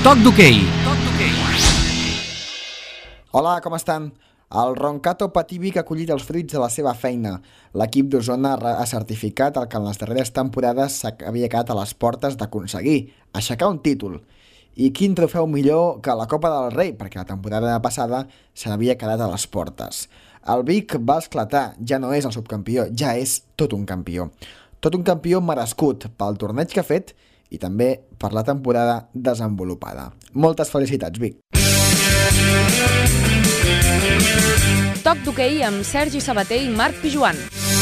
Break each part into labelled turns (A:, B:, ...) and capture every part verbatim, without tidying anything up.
A: Toc d'hoquei.
B: Hola, com estan? El Roncato Patí ha acollit els fruits de la seva feina. L'equip d'Osona ha certificat el que en les darreres temporades havia quedat a les portes d'aconseguir, aixecar un títol. I quin trofeu millor que la Copa del Rei, perquè la temporada passada se n'havia quedat a les portes. El Vic va esclatar, ja no és el subcampió, ja és tot un campió. Tot un campió merescut pel torneig que ha fet i també per la temporada desenvolupada. Moltes felicitats, Vic!
C: Toc d'hoquei amb Sergi Sabater i Marc Pijuan.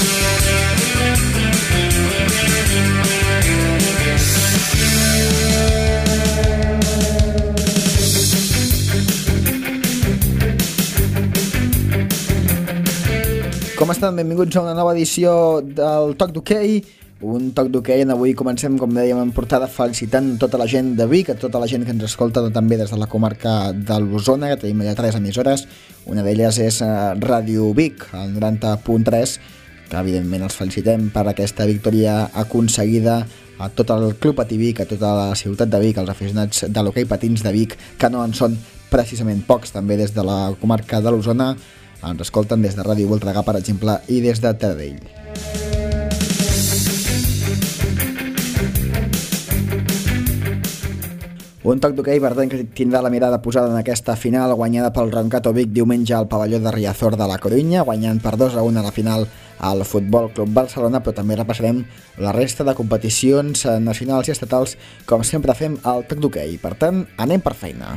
B: Com estan? Benvinguts a una nova edició del Toc d'hoquei. Un toc d'hoquei on avui comencem, com dèiem, en portada felicitant tota la gent de Vic, a tota la gent que ens escolta també des de la comarca de l'Osona, que tenim allà tres emissores. Una d'elles és Ràdio Vic, el noranta punt tres, que evidentment els felicitem per aquesta victòria aconseguida a tot el Club Patí Vic, a tota la ciutat de Vic, als aficionats de l'hoquei patins de Vic, que no en són precisament pocs, també des de la comarca de l'Osona. Ens escolten des de Ràdio Voltregà, per exemple, i des de Taradell. Un toc d'hoquei, per tant, que tindrà la mirada posada en aquesta final guanyada pel Roncato Vic diumenge al pavelló de Riazor de la Corunya, guanyant per dos a un a la final al Futbol Club Barcelona, però també repassarem la resta de competicions nacionals i estatals, com sempre fem al toc d'hoquei. Per tant, anem per feina.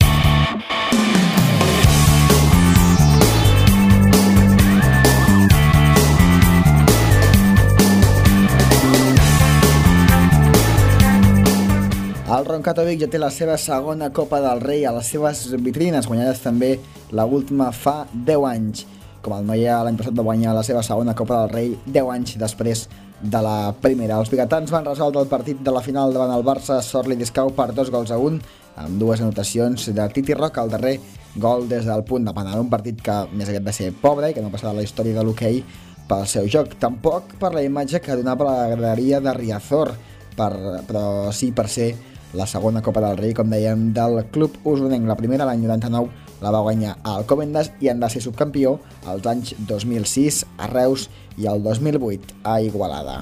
B: El Roncato Vic ja té la seva segona Copa del Rei a les seves vitrines, guanyades també la última fa deu anys. Com el Noia l'any passat va guanyar la seva segona Copa del Rei deu anys després de la primera. Els biguetans van resoldre el partit de la final davant el Barça Sorli Discau per dos gols a un, amb dues anotacions de Titi Roca, el darrer gol des del punt de penal. Un partit que més aviat va ser pobre i que no passarà a la història de l'hoquei pel seu joc. Tampoc per la imatge que donava la graderia de Riazor, per, però sí per ser la segona Copa del Rei, com dèiem, del club usonenc. La primera, l'any noranta-nou, la va guanyar a Alcobendas i en va ser subcampió els anys dos mil sis a Reus i el dos mil vuit a Igualada.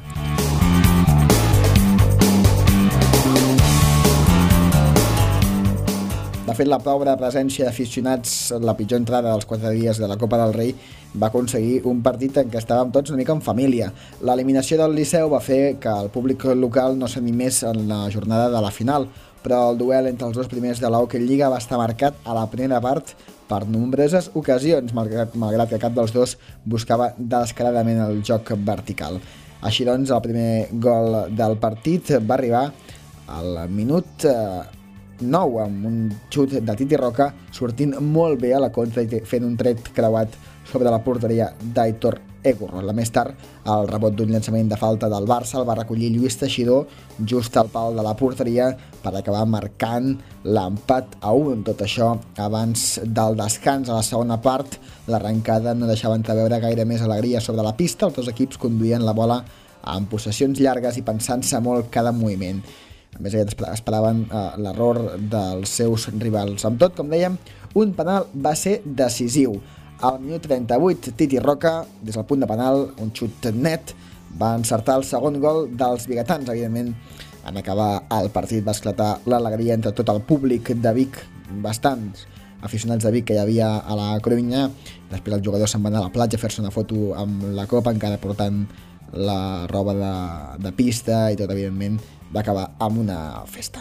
B: De fet, la pobra presència d'aficionats, la pitjor entrada dels quatre dies de la Copa del Rei, va aconseguir un partit en què estàvem tots una mica en família. L'eliminació del Liceu va fer que el públic local no s'animés en la jornada de la final, però el duel entre els dos primers de la Hockey Lliga va estar marcat a la primera part per nombroses ocasions, malgrat, malgrat que cap dels dos buscava descaradament el joc vertical. Així doncs, el primer gol del partit va arribar al minut eh, nou, amb un xut de Titi Roca, sortint molt bé a la contra i fent un tret creuat sobre la porteria d'Aitor Egurrola. Més tard, el rebot d'un llançament de falta del Barça el va recollir Lluís Teixidor just al pal de la porteria per acabar marcant l'empat a un. Tot això abans del descans. A la segona part, l'arrencada no deixava entreveure gaire més alegria sobre la pista. Els dos equips conduïen la bola amb possessions llargues i pensant-se molt cada moviment. A més, esperaven uh, l'error dels seus rivals. Amb tot, com dèiem, un penal va ser decisiu. Al minut trenta-vuit, Titi Roca, des del punt de penal, un xut net, va encertar el segon gol dels biguetans. Evidentment, en acabar el partit va esclatar l'alegria entre tot el públic de Vic, bastants aficionats de Vic que hi havia a la Corunya. Després els jugadors se'n van anar a la platja a fer-se una foto amb la copa, encara portant la roba de, de pista i tot, evidentment, va acabar amb una festa.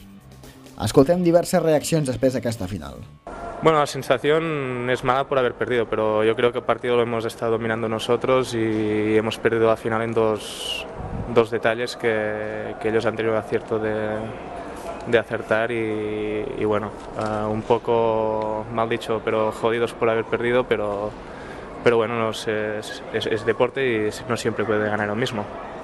B: Escoltem diverses reaccions després d'aquesta final.
D: Bueno, la sensación es mala por haber perdido, pero yo creo que el partido lo hemos estado dominando nosotros y hemos perdido la final en dos, dos detalles que, que ellos han tenido el acierto de, de acertar y, y bueno, uh, un poco mal dicho, pero jodidos por haber perdido, pero, pero bueno, no sé, es, es, es deporte y no siempre puede ganar lo mismo.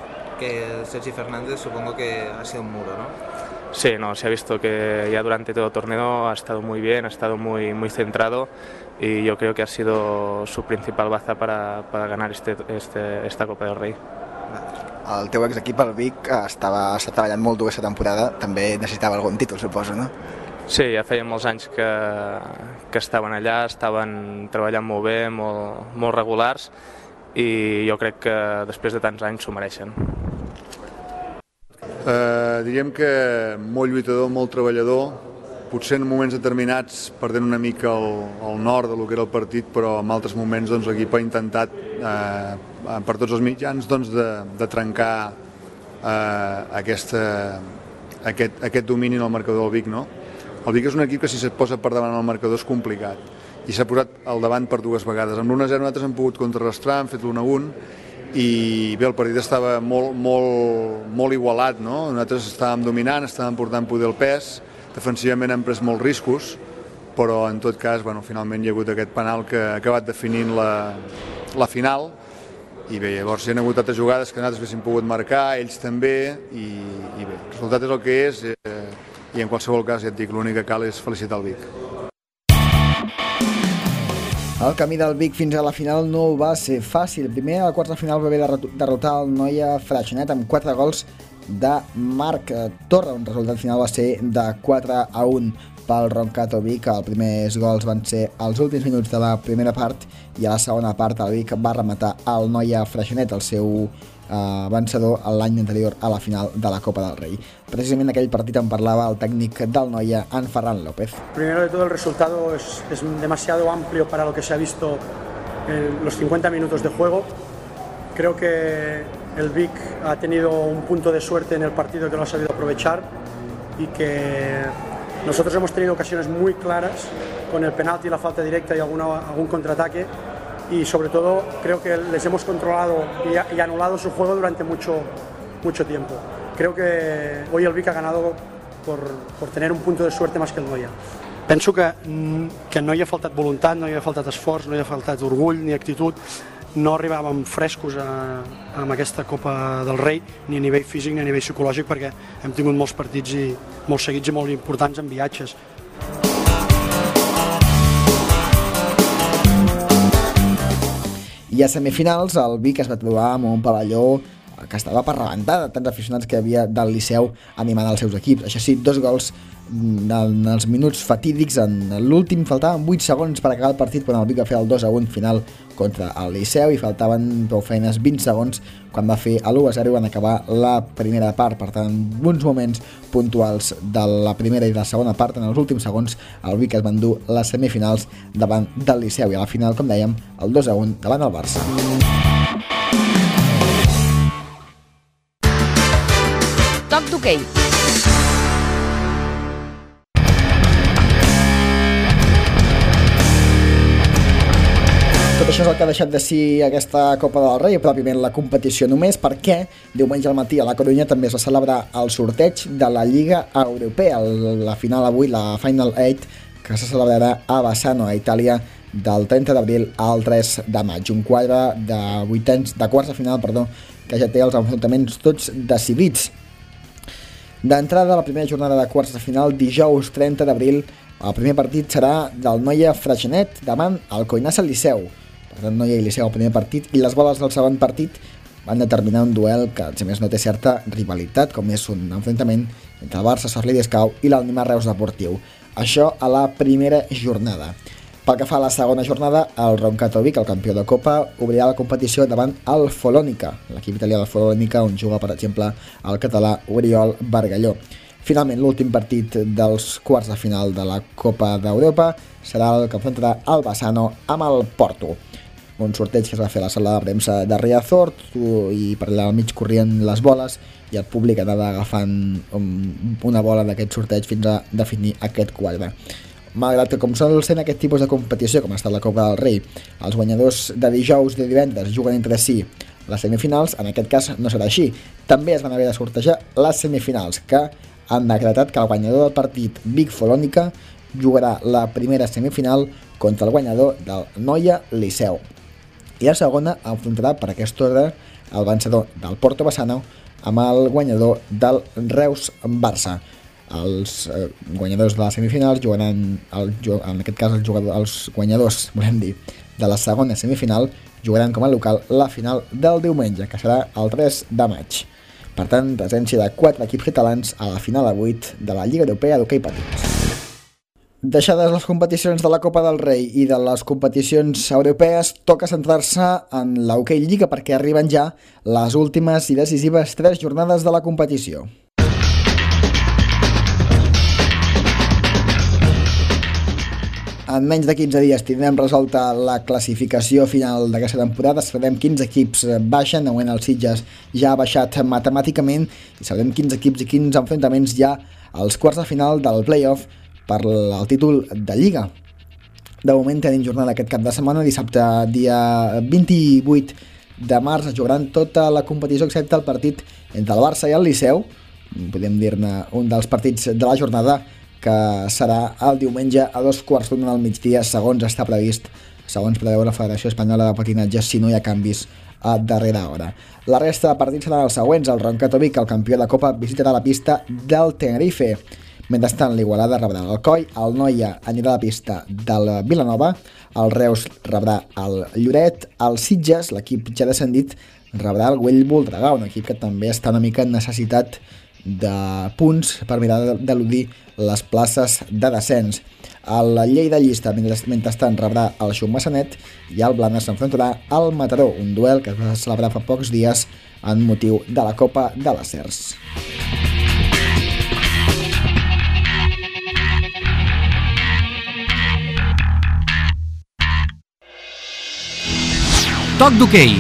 E: Que Sergi Fernández supongo que ha sido un muro, ¿no?
D: Sí, no, se ha visto que ya durante todo el torneo ha estado muy bien, ha estado muy, muy centrado y yo creo que ha sido su principal baza para, para ganar este, este, esta Copa del Rey.
E: Vale.
B: El teu exequip, el Vic, estava, està treballant molt dur aquesta temporada, també necessitava algun títol, suposo, no?
D: Sí, ja feia molts anys que, que estaven allà, estaven treballant molt bé, molt, molt regulars, i jo crec que després de tants anys s'ho mereixen.
A: Eh, diríem que molt lluitador, molt treballador, potser en moments determinats perdent una mica el, el nord del que era el partit, però en altres moments doncs, l'equip ha intentat eh, per tots els mitjans doncs, de, de trencar eh, aquesta, aquest, aquest domini en el marcador del Vic. No? El Vic és un equip que si se't posa per davant el marcador és complicat i s'ha posat al davant per dues vegades. Amb l'u a zero nosaltres hem pogut contrarrestar, hem fet l'u a un i bé, el partit estava molt, molt, molt igualat. No? Nosaltres estàvem dominant, estàvem portant poder el pes, defensivament hem pres molts riscos, però en tot cas bueno, finalment hi ha hagut aquest penal que ha acabat definint la, la final i bé, llavors hi ha hagut altres jugades que nosaltres haguéssim pogut marcar, ells també i, i bé, el resultat és el que és eh, i en qualsevol cas ja et dic, l'únic que cal és felicitar el Vic.
B: El camí del Vic fins a la final no va ser fàcil. Primer, a la quarta final va haver de derrotar el Noia Freixenet amb quatre gols de Marc Torra. Un resultat final va ser de quatre a un pel Roncato Vic. Els primers gols van ser als últims minuts de la primera part i a la segona part el Vic va rematar el Noia Freixenet, el seu eh, vencedor l'any anterior a la final de la Copa del Rei. Precisament aquell partit en parlava el tècnic del Noia, en Ferran López.
F: Primero de todo, el resultado es, es demasiado amplio para lo que se ha visto en los cincuenta minutos de juego. Creo que el Vic ha tenido un punto de suerte en el partido que lo ha sabido aprovechar y que nosotros hemos tenido ocasiones muy claras con el penalti, la falta directa y alguna, algún contraataque y sobre todo creo que les hemos controlado y, y anulado su juego durante mucho, mucho tiempo. Creo que hoy el Vic ha ganado por, por tener un punto de suerte más que el Noia. Penso que, que no hi ha faltat voluntat, no hi ha faltat esforç, no hi ha faltat orgull ni actitud. No arribàvem frescos a, a aquesta Copa del Rei, ni a nivell físic ni a nivell psicològic, perquè hem tingut molts partits i molts seguits i molt importants en viatges.
B: I a semifinals el Vic es va trobar amb un pavelló que estava per rebentar de tants aficionats que hi havia del Liceu animant els seus equips. Això sí, dos gols en els minuts fatídics. En l'últim faltaven vuit segons per acabar el partit quan el Vic va fer el dos a un final contra el Liceu i faltaven prou feines vint segons quan va fer l'u a zero en acabar la primera part. Per tant, en uns moments puntuals de la primera i de la segona part, en els últims segons, el Vic es va endur les semifinals davant del Liceu i a la final, com dèiem, el dos a un davant el Barça.
C: Toc d'hoquei.
B: Tot això és el que ha deixat de si aquesta Copa del Rei, pròpiament la competició només, perquè diumenge al matí a la Corunya també es va celebrar el sorteig de la Lliga Europea, la final avui, la Final ocho, que se celebrarà a Bassano, a Itàlia, del trenta d'abril al tres de maig. Un quadre de vuitens, de quarts de final, perdó, que ja té els enfrontaments tots decidits. D'entrada, la primera jornada de quarts de final, dijous trenta d'abril, el primer partit serà del Noia Freixenet davant el Coinassa Liceu. Per tant, Noia i Liceu el primer partit, i les boles del segon partit van determinar un duel que, a més, no té certa rivalitat, com és un enfrontament entre el Barça, Sarli d'Escau i l'Almar Reus Deportiu. Això a la primera jornada. Pel que fa a la segona jornada, el Roncato Vic, el campió de Copa, obrirà la competició davant el Folònica, l'equip italià del Folònica, on juga, per exemple, el català Oriol Bargalló. Finalment, l'últim partit dels quarts de final de la Copa d'Europa serà el que enfrontarà el Bassano amb el Porto. Un sorteig que es va fer a la sala de premsa de Riazor i per allà al mig corrien les boles i el públic anava agafant una bola d'aquest sorteig fins a definir aquest quadre. Malgrat que, com sol ser en aquest tipus de competició, com ha estat la Copa del Rei, els guanyadors de dijous i de divendres juguen entre si les semifinals, en aquest cas no serà així. També es van haver de sortejar les semifinals, que han decretat que el guanyador del partit Vic-Folònica jugarà la primera semifinal contra el guanyador del Noia Liceu. I la segona enfrontarà per aquest ordre el vencedor del Porto Bassano amb el guanyador del Reus Barça. Els eh, guanyadors de les semifinals jugaran, el, en aquest cas el jugador, els guanyadors, volem dir, de la segona semifinal jugaran com a local la final del diumenge, que serà el tres de maig. Per tant, presència de quatre equips catalans a la final a vuit de la Lliga Europea d'Hoquei Patins. Deixades les competicions de la Copa del Rei i de les competicions europees, toca centrar-se en l'Hoquei Lliga perquè arriben ja les últimes i decisives tres jornades de la competició. En menys de quinze dies tindrem resolta la classificació final d'aquesta temporada. Sabrem quins equips baixen. De moment el Sitges ja ha baixat matemàticament i sabrem quins equips i quins enfrontaments hi ha als quarts de final del play-off per el títol de Lliga. De moment tenim jornada aquest cap de setmana. Dissabte, dia vint-i-vuit de març, es jugaran tota la competició excepte el partit entre el Barça i el Liceu. Podem dir-ne un dels partits de la jornada, que serà el diumenge a dos quarts d'una del migdia, segons està previst, segons preveu la Federació Espanyola de Patinatge, si no hi ha canvis a darrera hora. La resta de partits seran els següents. El Roncato Vic, el campió de Copa, visitarà la pista del Tenerife. Mentrestant, l'Igualada rebrà l'Alcoi, el Noia anirà a la pista del Vilanova, el Reus rebrà el Lloret, el Sitges, l'equip ja descendit, rebrà el Güell Voltregà, un equip que també està una mica en necessitat de punts per mirar d'eludir les places de descens. El Lleida Llista, mentrestant, rebrà el Xummassanet i el Blanes s'enfrontarà al Mataró, un duel que es va celebrar fa pocs dies en motiu de la Copa de les Cers.
G: Toc d'hoquei.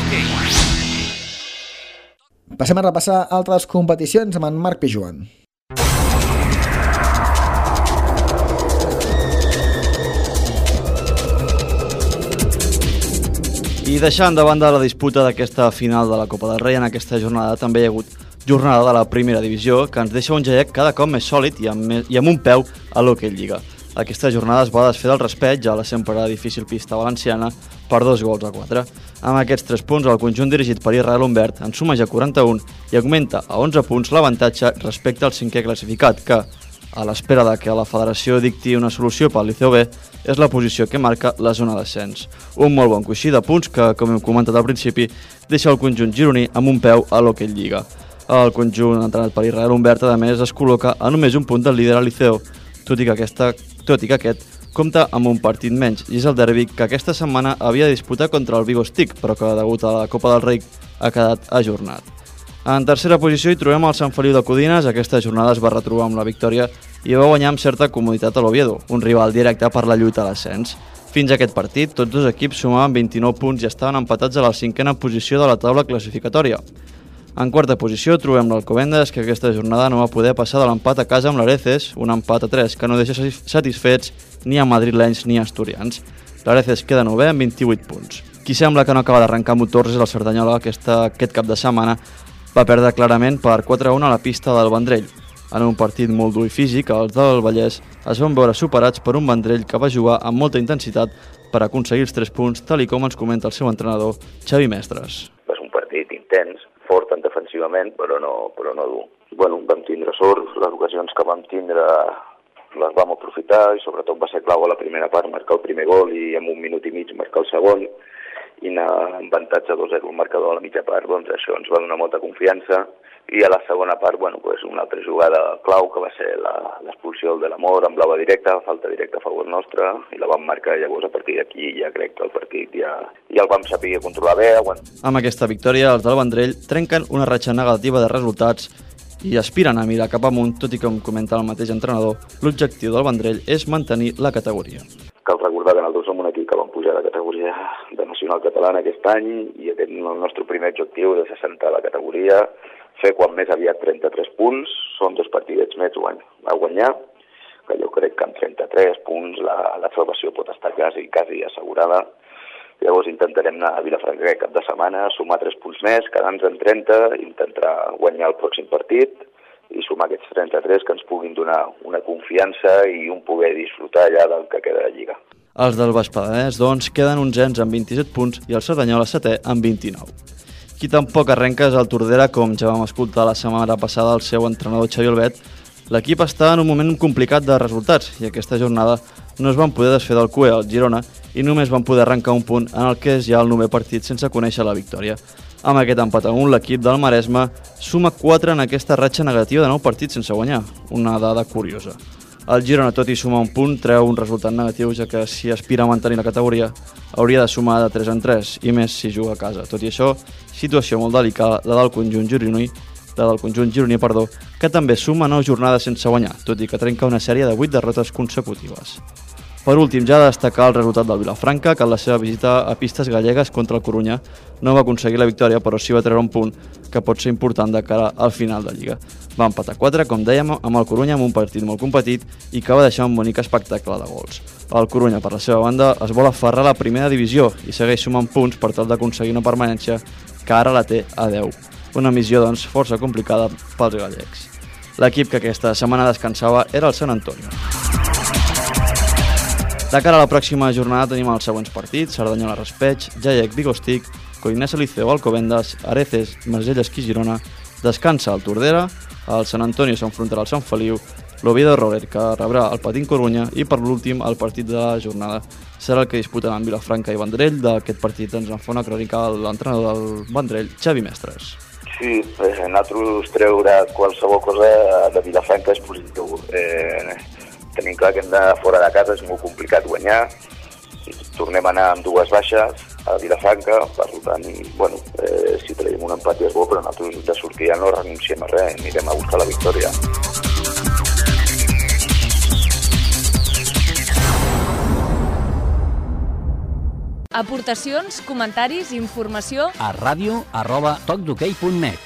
B: Passem a repassar altres competicions amb en Marc Pijuan.
H: I deixant de banda la disputa d'aquesta final de la Copa del Rei, en aquesta jornada també hi ha hagut jornada de la primera divisió que ens deixa un Jaec cada cop més sòlid i amb, més, i amb un peu a l'Hoquei Lliga. Aquesta jornada es va desfer del respeig a la sempre difícil pista valenciana per dos gols a quatre. Amb aquests tres punts, el conjunt dirigit per Israel Humbert en suma ja quaranta-un i augmenta a onze punts l'avantatge respecte al cinquè classificat, que, a l'espera de que la federació dicti una solució pel Liceu B, és la posició que marca la zona d'ascens. Un molt bon coixí de punts que, com hem comentat al principi, deixa el conjunt gironí amb un peu a l'Hoquei Lliga. El conjunt entrenat per Israel Humbert, a més, es col·loca a només un punt del líder al Liceu, tot i que, aquesta, tot i que aquest compta amb un partit menys, i és el derbi que aquesta setmana havia de disputar contra el Vigo Stick, però que degut a la Copa del Rei ha quedat ajornat. En tercera posició hi trobem el Sant Feliu de Codines. Aquesta jornada es va retrobar amb la victòria i va guanyar amb certa comoditat a l'Oviedo, un rival directe per la lluita a l'ascens. Fins a aquest partit, tots dos equips sumaven vint-i-nou punts i estaven empatats a la cinquena posició de la taula classificatòria. En quarta posició trobem l'Alcobendas, que aquesta jornada no va poder passar de l'empat a casa amb l'Areces, un empat a tres que no deixa satisfets ni a madrilenys ni a asturians. L'Areces queda novè amb vint-i-vuit punts. Qui sembla que no acaba d'arrencar motors és el Cerdanyola, que aquesta, aquest cap de setmana va perdre clarament per quatre a un a la pista del Vendrell. En un partit molt dur i físic, els del Vallès es van veure superats per un Vendrell que va jugar amb molta intensitat per aconseguir els tres punts, tal i com ens comenta el seu entrenador, Xavi Mestres.
I: Va ser un partit intens, fort tant defensivament, però no, però no dur. Bueno, vam tindre sort, les ocasions que vam tindre les vam aprofitar i sobretot va ser clau a la primera part marcar el primer gol i en un minut i mig marcar el segon i anar amb avantatge dos a zero el marcador a la mitja part, doncs això ens va donar molta confiança. I a la segona part, bueno, pues una altra jugada clau que va ser l'expulsió de l'Amor amb blava directa, falta directa a favor nostre, i la vam marcar. Llavors a partir d'aquí ja crec que el partit ja, ja el vam saber controlar bé. Bueno.
H: Amb aquesta victòria, els del Vendrell trenquen una ratxa negativa de resultats i aspiren a mirar cap amunt, tot i que, com comenta el mateix entrenador, l'objectiu del Vendrell és mantenir la categoria.
I: Cal recordar que nosaltres som un equip que vam pujar a la categoria de nacional catalana aquest any i aquest el nostre primer objectiu és assentar la categoria, fer quan més aviat trenta-tres punts, són dos partidets més a guanyar, que jo crec que amb trenta-tres punts la, la salvació pot estar quasi, quasi assegurada. Llavors intentarem anar a Vilafranca aquest cap de setmana, sumar tres punts més, quedar-nos en trenta, intentar guanyar el pròxim partit i sumar aquests trenta-tres que ens puguin donar una confiança i un poder disfrutar allà del que queda de Lliga.
H: Els del Baix Penedès, doncs, queden onzens amb vint-i-set punts i el Cerdanyola setè amb vint-i-nou. Qui tampoc arrenca és el Tordera, com ja vam escoltar la setmana passada el seu entrenador Xavi Albet. L'equip està en un moment complicat de resultats i aquesta jornada no es van poder desfer del cuer al Girona i només van poder arrencar un punt en el que és ja el novè partit sense conèixer la victòria. Amb aquest empat a un, l'equip del Maresme suma quatre en aquesta ratxa negativa de nou partits sense guanyar, una dada curiosa. El Girona, tot i sumar un punt, treu un resultat negatiu, ja que si aspira a mantenir la categoria hauria de sumar de tres en tres, i més si juga a casa. Tot i això, situació molt delicada la del conjunt gironí, la del conjunt gironí, perdó, que també suma nou jornades sense guanyar, tot i que trenca una sèrie de vuit derrotes consecutives. Per últim, ja destacar el resultat del Vilafranca, que en la seva visita a pistes gallegues contra el Corunya no va aconseguir la victòria, però sí va treure un punt que pot ser important de cara al final de Lliga. Va empatar quatre, com dèiem, amb el Corunya en un partit molt competit i que va deixar un bonic espectacle de gols. El Corunya, per la seva banda, es vol aferrar a la primera divisió i segueix sumant punts per tal d'aconseguir una permanència que ara la té a deu. Una missió, doncs, força complicada pels gallecs. L'equip que aquesta setmana descansava era el Sant Antonio. De cara a la pròxima jornada tenim els següents partits: Cerdanyola Raspeig, Jaec Vigostic, Corinense Liceo Alcobendas, Areces Marsella Esquí Girona, descansa el Tordera, el Sant Antonio s'enfrontarà al Sant Feliu, l'Oviedo Roller, que rebrà el Patín Corunya, i per l'últim el partit de la jornada serà el que disputaran Vilafranca i Vendrell. D'aquest partit ens en fa una crònica l'entrenador del Vendrell, Xavi Mestres.
I: Sí, eh, nosaltres treure qualsevol cosa de Vilafranca és positiu. Eh, tenim clar que hem de fora de casa, és molt complicat guanyar. Tornem a anar amb dues baixes a Vilafranca, per tant, bueno, eh, si traiem un empat ja és bo, però nosaltres de sortir ja no renunciem a res, anirem a buscar la victòria.
C: Aportacions, comentaris, informació
G: a ràdio arroba tocdhoquei punt net.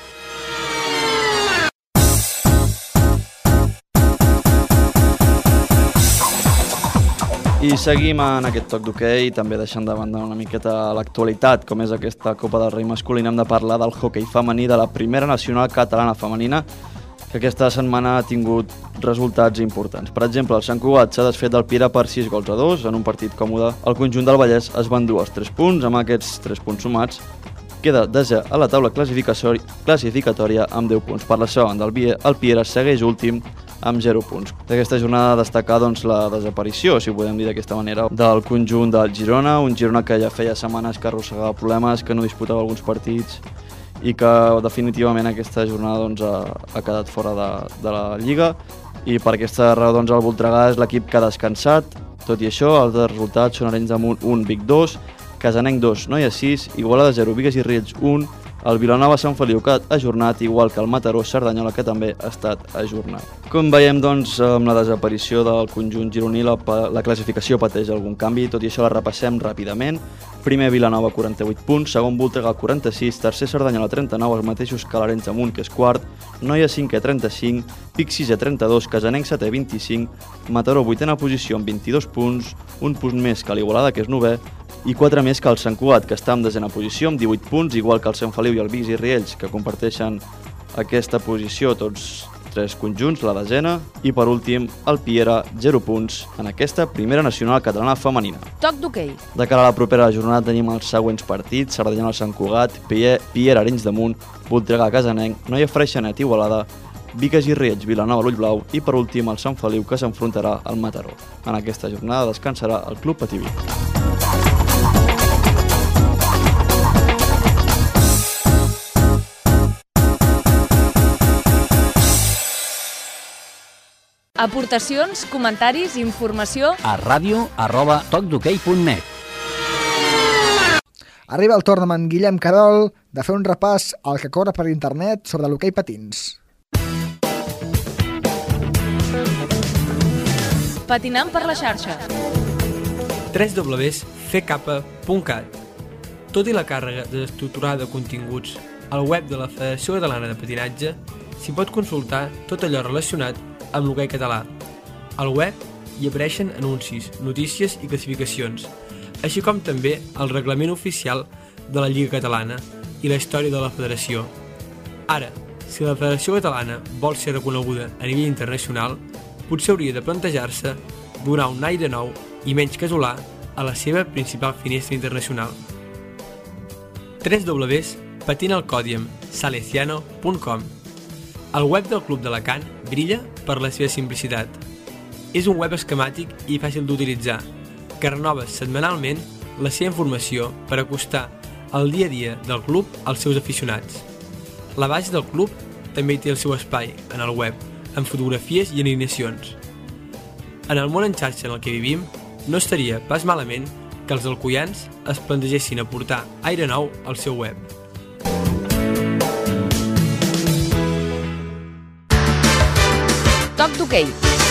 H: I seguim en aquest toc d'hoquei, també deixant de banda una miqueta l'actualitat, com és aquesta Copa del Rei masculina. Hem de parlar del hoquei femení, de la primera nacional catalana femenina, que aquesta setmana ha tingut resultats importants. Per exemple, el Sant Cugat s'ha desfet del Piera per sis gols a dos, en un partit còmode. El conjunt del Vallès es va endur els tres punts, amb aquests tres punts sumats queda desè a la taula classificatòria amb deu punts. Per la seva banda, el Piera segueix últim amb zero punts. D'aquesta jornada destacar doncs, la desaparició, si ho podem dir d'aquesta manera, del conjunt del Girona, un Girona que ja feia setmanes que arrossegava problemes, que no disputava alguns partits i que definitivament aquesta jornada doncs, ha, ha quedat fora de, de la Lliga, i per aquesta raó doncs, el Voltregà és l'equip que ha descansat. Tot i això, els resultats són Arenys de Munt un, Vic dos, Casanenc dos, Noia sis, Igualada zero, Bigues i Riells un, el Vilanova Sant Feliu que ha ajornat, igual que el Mataró Cerdanyola, que també ha estat ajornat. Com veiem, doncs, amb la desaparició del conjunt gironí, la, la classificació pateix algun canvi, tot i això la repassem ràpidament. Primer Vilanova, quaranta-vuit punts, segon Voltregà, quaranta-sis, tercer Cerdanyola, trenta-nou, els mateixos que l'Arenys de Munt, que és quart, Noia cinquè, trenta-cinc, Vic sisè, trenta-dos, Casanenc setè, vint-i-cinc, Mataró vuitena posició amb vint-i-dos punts, un punt més que l'Igualada, que és novè, i quatre més que el Sant Cugat, que està en desena posició amb divuit punts, igual que el Sant Feliu i el Bigues i Riells, que comparteixen aquesta posició tots tres conjunts, la desena, i per últim el Piera, zero punts en aquesta primera nacional catalana femenina.
C: Toc d'hoquei.
H: De cara a la propera jornada tenim els següents partits: Cerdanyola Sant Cugat, Piera Arenys de Munt, Voltregà Casanenc, Noia Freixenet Igualada, Bigues i Riells, Vilanova l'Ull Blau i per últim el Sant Feliu, que s'enfrontarà al Mataró. En aquesta jornada descansarà el Club Patí Vic.
C: Aportacions, comentaris, informació
G: a ràdio arroba tocdhoquei punt net.
B: Arriba el torn amb en Guillem Carol de fer un repàs al que corre per internet sobre l'hoquei patins.
C: Patinant per la xarxa.
J: w w w punt f k punt cat. Tot i la càrrega desestructurada de continguts al web de la Federació Catalana de Patinatge, s'hi pot consultar tot allò relacionat amb l'hoquei català. Al web hi apareixen anuncis, notícies i classificacions, així com també el reglament oficial de la Lliga Catalana i la història de la federació. Ara, si la Federació Catalana vol ser reconeguda a nivell internacional, potser hauria de plantejar-se donar un aire nou i menys casolà a la seva principal finestra internacional. w w w punt patinalcòdiem salesiano punt com. El web del Club d'Alacant brilla per la seva simplicitat. és un web esquemàtic i fàcil d'utilitzar, que renova setmanalment la seva informació per acostar el dia a dia del club als seus aficionats. La base del club també té el seu espai en el web, amb fotografies i alineacions. En el món en xarxa en el que vivim, no estaria pas malament que els alcoians es plantegessin aportar aire nou al seu web.
C: Toc d'hoquei.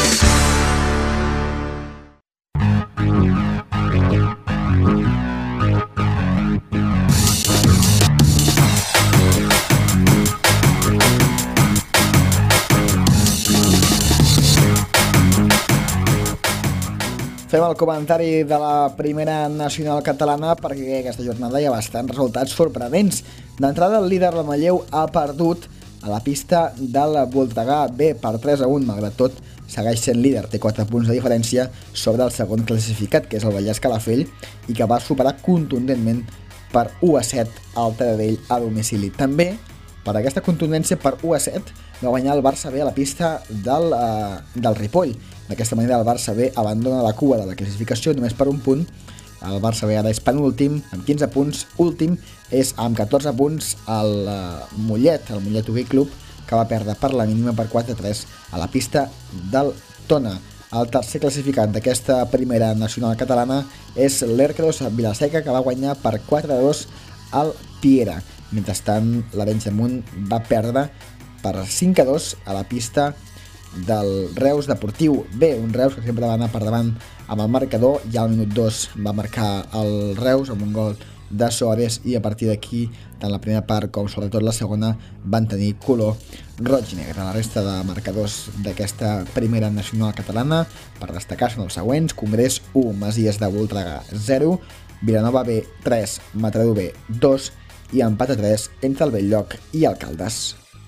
B: Fem el comentari de la primera nacional catalana perquè aquesta jornada hi ha bastants resultats sorprenents. D'entrada, el líder, la Manlleu, ha perdut a la pista del Voltregà B per tres a un. Malgrat tot, segueix sent líder, té quatre punts de diferència sobre el segon classificat, que és el Vallès Calafell, i que va superar contundentment per u a set al Taradell a domicili. També, per aquesta contundència, per u a set, va guanyar el Barça B a la pista del, uh, del Ripoll. D'aquesta manera el Barça B abandona la cua de la classificació només per un punt. El Barça B ara és penúltim amb quinze punts, últim és amb catorze punts el uh, Mollet, el Mollet Hoquei Club, que va perdre per la mínima per quatre a tres a la pista del Tona. El tercer classificat d'aquesta primera nacional catalana és l'Hercros Vilaseca, que va guanyar per quatre a dos al Piera. Mentrestant, l'Arenys de Munt va perdre per cinc a dos a la pista del Reus Deportiu B, un Reus que sempre va anar per davant amb el marcador, i al minut dos va marcar el Reus amb un gol de Soares, i a partir d'aquí, tant la primera part com sobretot la segona, van tenir color roig i negre. La resta de marcadors d'aquesta primera nacional catalana, per destacar, són els següents: Congrés u, Masies de Voltregà zero, Vilanova B tres, Matador B dos i empat a tres entre el Belllloc i el Caldes.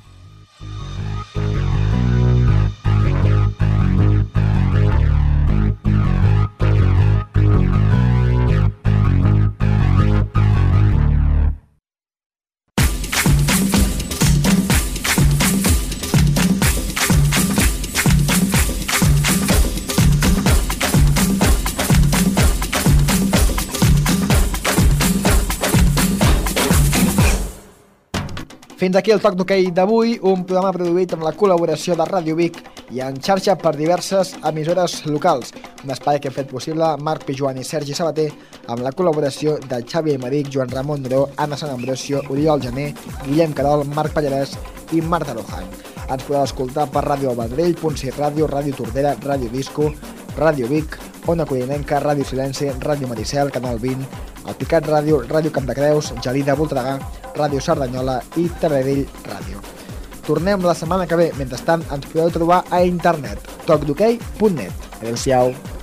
B: Fins aquí el Toc d'Hoquei d'avui, un programa produït amb la col·laboració de Ràdio Vic i en xarxa per diverses emissores locals. Un espai que ha fet possible Marc Pijuan i Sergi Sabater, amb la col·laboració de Xavi Emeric, Joan Ramon Neró, Anna Sant Ambrosio, Oriol Gené, Guillem Carol, Marc Pallarès i Marta Luján. Ens podeu escoltar per Ràdio Vendrell, Punt sis Ràdio, Ràdio Tordera, Ràdio Disco, Ràdio Vic, Ona Codinenca, Ràdio Silenci, Ràdio Maricel, Canal vint, El Picat Ràdio, Ràdio Camp de Creus, Gelida Voltregà, Ràdio Cerdanyola i Taradell Ràdio. Tornem la setmana que ve. Mentrestant, ens podeu trobar a internet, toc d'hoquei punt net. Adéu-siau.